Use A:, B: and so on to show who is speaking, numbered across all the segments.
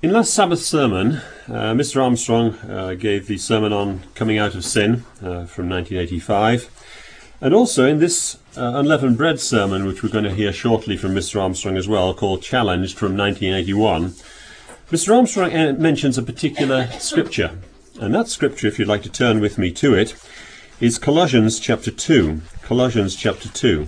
A: In last Sabbath sermon, Mr. Armstrong gave the sermon on coming out of sin from 1985. And also in this unleavened bread sermon, which we're going to hear shortly from Mr. Armstrong as well, called Challenged from 1981, Mr. Armstrong mentions a particular scripture. And that scripture, if you'd like to turn with me to it, is Colossians chapter 2. Colossians chapter 2.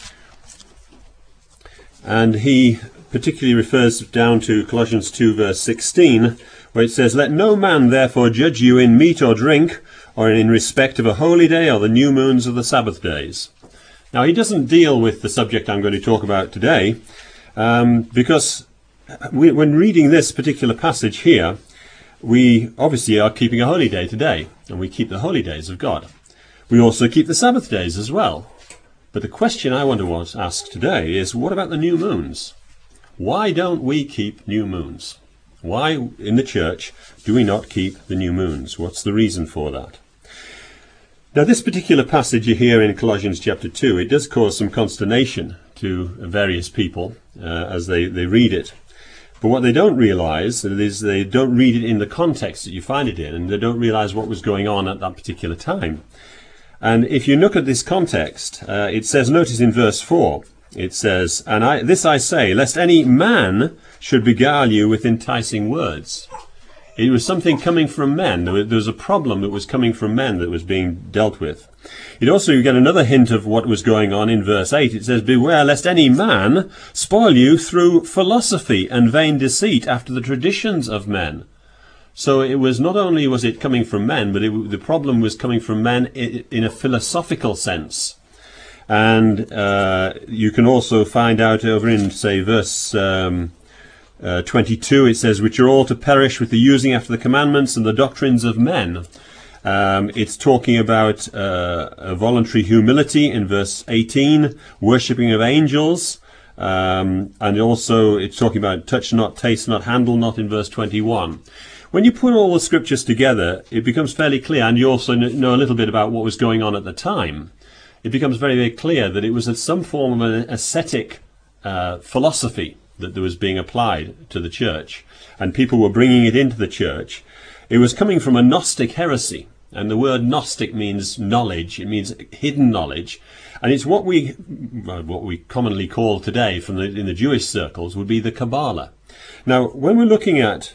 A: And he particularly refers down to Colossians 2 verse 16, where it says, "Let no man therefore judge you in meat or drink, or in respect of a holy day, or the new moons, or the Sabbath days." Now, he doesn't deal with the subject I'm going to talk about today, because when reading this particular passage here, we obviously are keeping a holy day today, and we keep the holy days of God. We also keep the Sabbath days as well. But the question I want to ask today is, what about the new moons? Why don't we keep new moons? Why, in the church, do we not keep the new moons? What's the reason for that? Now, this particular passage here in Colossians chapter 2, it does cause some consternation to various people as they read it. But what they don't realize is they don't read it in the context that you find it in, and they don't realize what was going on at that particular time. And if you look at this context, it says, notice in verse 4, it says, "And this I say, lest any man should beguile you with enticing words." It was something coming from men. There was a problem that was coming from men that was being dealt with. It also, you get another hint of what was going on in verse 8. It says, "Beware lest any man spoil you through philosophy and vain deceit after the traditions of men." So it was not only was it coming from men, but the problem was coming from men in a philosophical sense. And you can also find out over in, say, verse 22, it says, "Which are all to perish with the using after the commandments and the doctrines of men." It's talking about a voluntary humility in verse 18, worshipping of angels, and also it's talking about touch not, taste not, handle not in verse 21. When you put all the scriptures together, it becomes fairly clear, and you also know a little bit about what was going on at the time. It becomes very, very clear that it was some form of an ascetic philosophy that was being applied to the church, and people were bringing it into the church. It was coming from a Gnostic heresy, and the word Gnostic means knowledge. It means hidden knowledge, and it's what we commonly call today, in the Jewish circles, would be the Kabbalah. Now, when we're looking at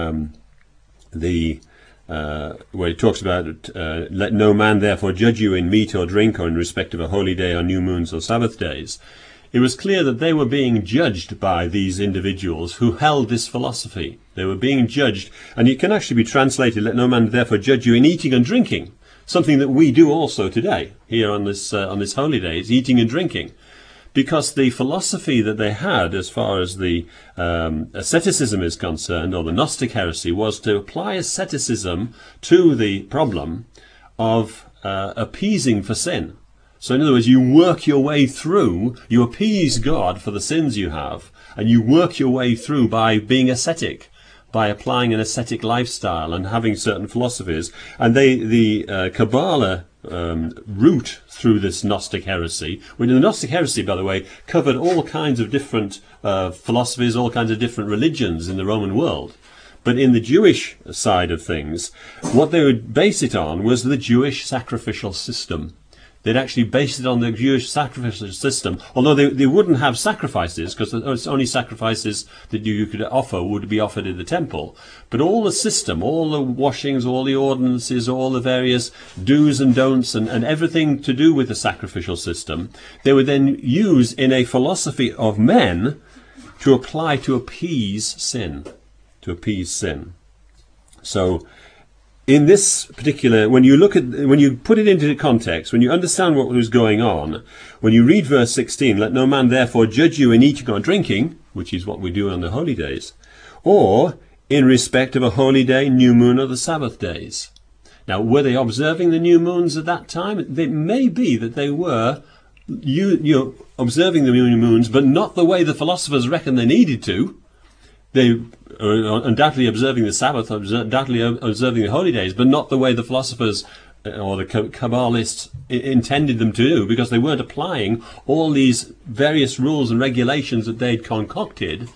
A: where it talks about let no man therefore judge you in meat or drink, or in respect of a holy day, or new moons, or Sabbath days, it was clear that they were being judged by these individuals who held this philosophy. They were being judged, and it can actually be translated, "Let no man therefore judge you in eating and drinking," something that we do also today here on this holy day, is eating and drinking. Because the philosophy that they had as far as the asceticism is concerned, or the Gnostic heresy, was to apply asceticism to the problem of appeasing for sin. So in other words, you work your way through, you appease God for the sins you have, and you work your way through by being ascetic, by applying an ascetic lifestyle and having certain philosophies. And the Kabbalah route through this Gnostic heresy, when the Gnostic heresy, by the way, covered all kinds of different philosophies, all kinds of different religions in the Roman world. But in the Jewish side of things, what they would base it on was the Jewish sacrificial system. They'd actually based it on the Jewish sacrificial system, although they wouldn't have sacrifices, because it's only sacrifices that you could offer would be offered in the temple. But all the system, all the washings, all the ordinances, all the various do's and don'ts, and everything to do with the sacrificial system, they would then use in a philosophy of men to apply to appease sin. To appease sin. So, in this particular, when you put it into context, when you understand what was going on, when you read verse 16, "Let no man therefore judge you in eating or drinking," which is what we do on the holy days, "or in respect of a holy day, new moon, or the Sabbath days." Now, were they observing the new moons at that time? It may be that they were observing the new moons, but not the way the philosophers reckon they needed to. They are undoubtedly observing the Sabbath, undoubtedly observing the holy days, but not the way the philosophers or the Kabbalists intended them to do, because they weren't applying all these various rules and regulations that they'd concocted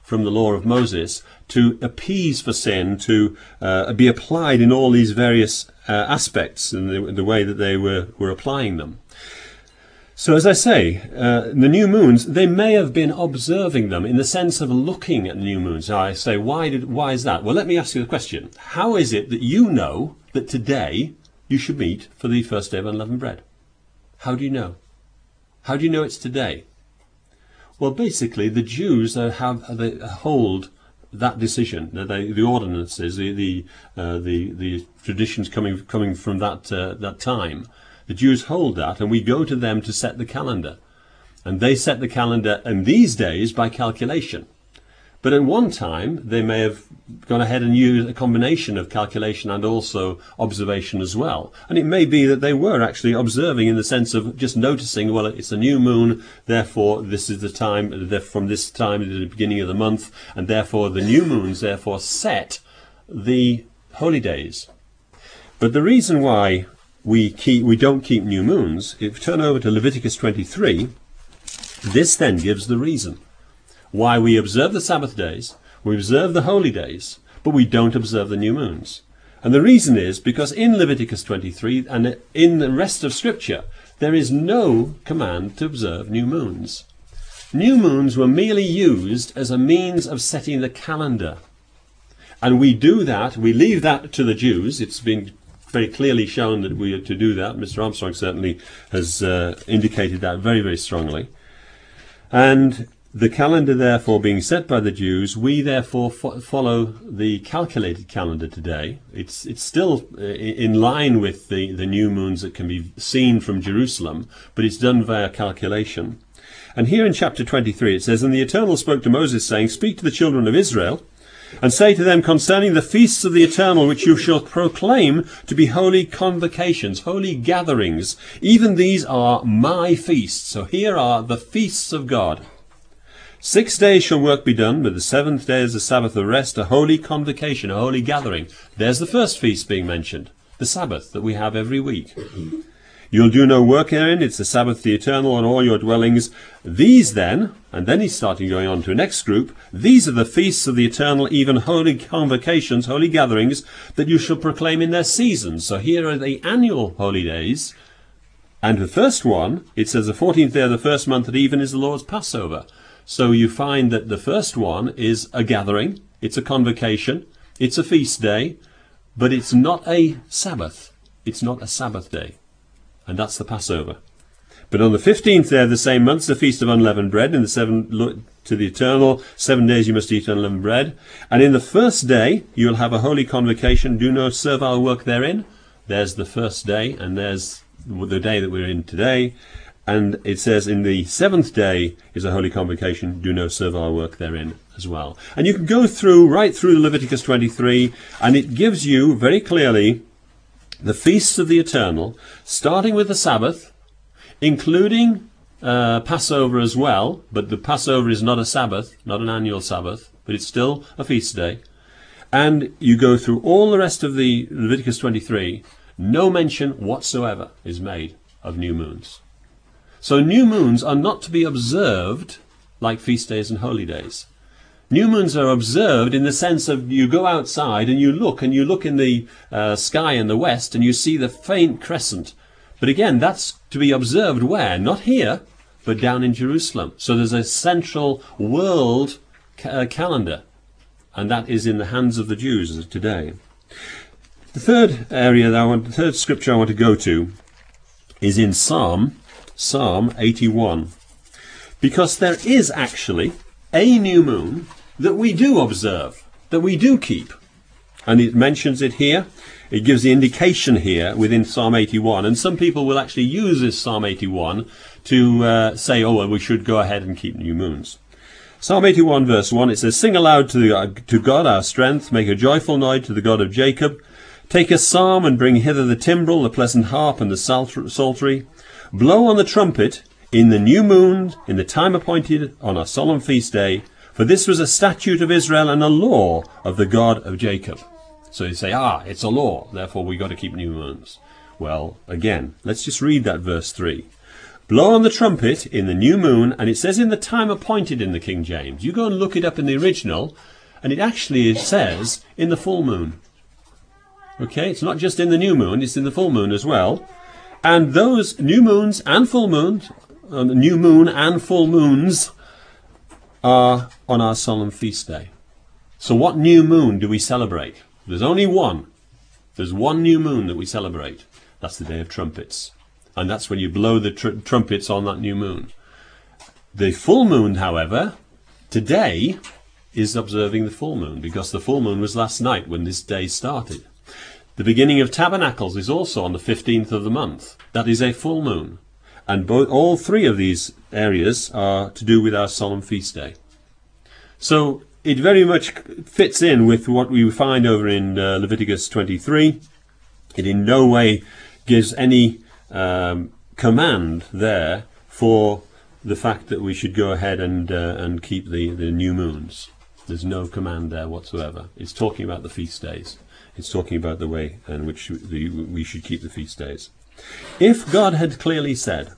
A: from the law of Moses to appease for sin, to be applied in all these various aspects in the way that they were applying them. So as I say, the new moons, they may have been observing them in the sense of looking at new moons. Now I say, why is that? Well, let me ask you the question. How is it that you know that today you should meet for the first day of unleavened bread? How do you know? How do you know it's today? Well, basically, the Jews they hold that decision, the ordinances, the traditions coming from that time. The Jews hold that, and we go to them to set the calendar. And they set the calendar in these days by calculation. But at one time, they may have gone ahead and used a combination of calculation and also observation as well. And it may be that they were actually observing in the sense of just noticing, well, it's a new moon, therefore this is the time, from this time to the beginning of the month, and therefore the new moons therefore set the holy days. But the reason why we don't keep new moons, if you turn over to Leviticus 23, this then gives the reason why we observe the Sabbath days, we observe the holy days, but we don't observe the new moons. And the reason is because in Leviticus 23 and in the rest of Scripture, there is no command to observe new moons. New moons were merely used as a means of setting the calendar. And we do that, we leave that to the Jews. It's been very clearly shown that we are to do that. Mr. Armstrong certainly has indicated that very, very strongly. And the calendar therefore being set by the Jews, we therefore follow the calculated calendar today. It's still in line with the new moons that can be seen from Jerusalem, but it's done via calculation. And here in chapter 23 it says, "And the Eternal spoke to Moses, saying, Speak to the children of Israel, and say to them concerning the feasts of the Eternal, which you shall proclaim to be holy convocations," holy gatherings. "Even these are my feasts." So here are the feasts of God. "6 days shall work be done, but the 7th day is the Sabbath of rest, a holy convocation," a holy gathering. There's the first feast being mentioned, the Sabbath that we have every week. "You'll do no work therein, it's the Sabbath of the Eternal on all your dwellings. These then," and then he's starting going on to a next group, "these are the feasts of the Eternal, even holy convocations," holy gatherings, "that you shall proclaim in their seasons." So here are the annual holy days. And the first one, it says the 14th day of the first month at even is the Lord's Passover. So you find that the first one is a gathering, it's a convocation, it's a feast day, but it's not a Sabbath. It's not a Sabbath day. And that's the Passover. "But on the 15th day of the same month, the feast of unleavened bread, in the 7 to the Eternal, 7 days you must eat unleavened bread. And in the first day you'll have a holy convocation, do no servile work therein." There's the first day, and there's the day that we're in today. And it says in the 7th day is a holy convocation, do no servile work therein as well. And you can go right through Leviticus 23, and it gives you very clearly the feasts of the Eternal, starting with the Sabbath, including Passover as well, but the Passover is not a Sabbath, not an annual Sabbath, but it's still a feast day. And you go through all the rest of the Leviticus 23, no mention whatsoever is made of new moons. So new moons are not to be observed like feast days and holy days. New moons are observed in the sense of you go outside and you look in the sky in the west and you see the faint crescent. But again, that's to be observed where? Not here, but down in Jerusalem. So there's a central world calendar, and that is in the hands of the Jews as of today. The third scripture I want to go to is in Psalm 81. Because there is actually a new moon that we do observe, that we do keep. And it mentions it here. It gives the indication here within Psalm 81. And some people will actually use this Psalm 81 to say, oh, well, we should go ahead and keep new moons. Psalm 81 verse 1, it says, "Sing aloud to God our strength, make a joyful noise to the God of Jacob. Take a psalm and bring hither the timbrel, the pleasant harp and the psaltery. Blow on the trumpet in the new moon, in the time appointed on a solemn feast day. For this was a statute of Israel and a law of the God of Jacob." So you say, it's a law, therefore we got to keep new moons. Well, again, let's just read that verse 3. Blow on the trumpet in the new moon, and it says in the time appointed in the King James. You go and look it up in the original, and it actually says in the full moon. Okay, it's not just in the new moon, it's in the full moon as well. And those new moons and full moons, new moon and full moons, are on our solemn feast day. So what new moon do we celebrate? There's only one. There's one new moon that we celebrate. That's the Day of Trumpets. And that's when you blow the trumpets on that new moon. The full moon, however, today is observing the full moon, because the full moon was last night when this day started. The beginning of Tabernacles is also on the 15th of the month. That is a full moon. And all three of these areas are to do with our solemn feast day. So it very much fits in with what we find over in Leviticus 23. It in no way gives any command there for the fact that we should go ahead and keep the new moons. There's no command there whatsoever. It's talking about the feast days. It's talking about the way in which we should keep the feast days. If God had clearly said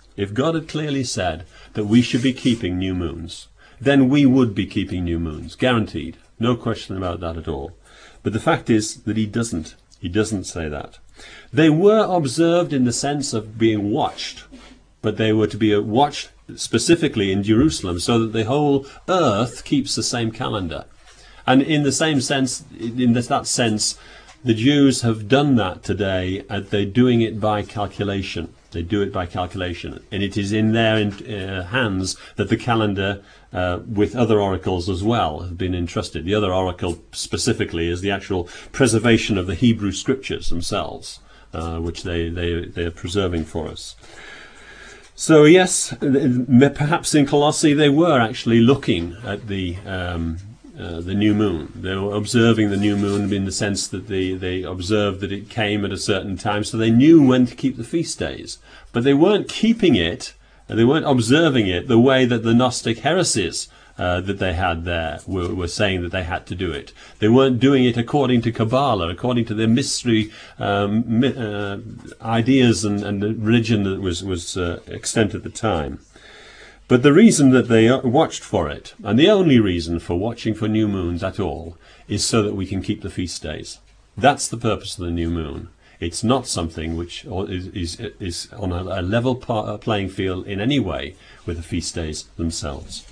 A: that we should be keeping new moons, then we would be keeping new moons, guaranteed. No question about that at all. But the fact is that he doesn't. He doesn't say that. They were observed in the sense of being watched, but they were to be watched specifically in Jerusalem, so that the whole earth keeps the same calendar. And in the same sense, in that sense, the Jews have done that today, and they're doing it by calculation. They do it by calculation, and it is in their hands that the calendar, with other oracles as well, have been entrusted. The other oracle specifically is the actual preservation of the Hebrew scriptures themselves, which they are preserving for us. So yes, perhaps in Colossae they were actually looking at the new moon. They were observing the new moon in the sense that they observed that it came at a certain time, so they knew when to keep the feast days. But they weren't keeping it, and they weren't observing it the way that the Gnostic heresies that they had there were saying that they had to do it. They weren't doing it according to Kabbalah, according to their mystery ideas and the religion that was extant at the time. But the reason that they watched for it, and the only reason for watching for new moons at all, is so that we can keep the feast days. That's the purpose of the new moon. It's not something which is on a level playing field in any way with the feast days themselves.